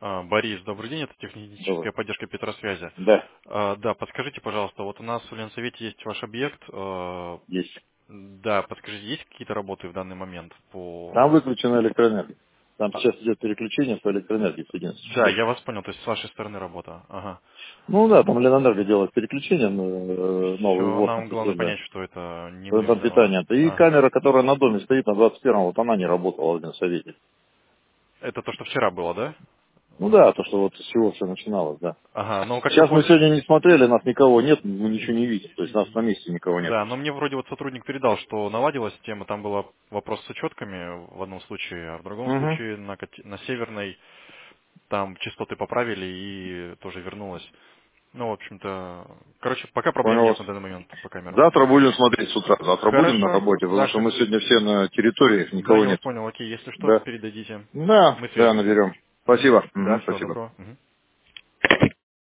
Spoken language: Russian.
Борис, добрый день, это Добрый. техническая поддержка Петросвязи. Да, Да, подскажите, пожалуйста, вот у нас в Ленсовете есть ваш объект. есть. Да, подскажите, есть какие-то работы в данный момент Там по... выключена электроэнергия. Там сейчас идет переключение по электроэнергии с 11 Да, часов. я вас понял, то есть с вашей стороны работа. Ага. Ну да, там Ленэнерго делает переключение, новый Все, ввод на нам главное системе понять, что это не мы там виноваты. питания. И Ага. камера, которая на доме стоит на 21-м, вот она не работала в Ленсовете. Это то, что вчера было, да? Ну да, то, что вот с чего все начиналось, да. Ага, ну как вы Сейчас мы поняли... сегодня не смотрели, нас никого нет, мы ничего не видим. То есть нас на месте никого нет. Да, но мне вроде вот сотрудник передал, что наладилась тема, там был вопрос с учетками в одном случае, а в другом Угу. случае на северной там частоты поправили и тоже вернулось. Ну, в общем-то, короче, пока проблем Понял нет вас. на данный момент по камерам. Завтра будем смотреть с утра. Завтра будем на Хорошо, работе, потому да, что мы сегодня все на территории, да, никого я вас нет. понял, окей, если что, Да. передадите, Да, мы да, свяжемся. наберем. Мгм. Спасибо. Да, Мгм, всего спасибо. доброго. Мгм.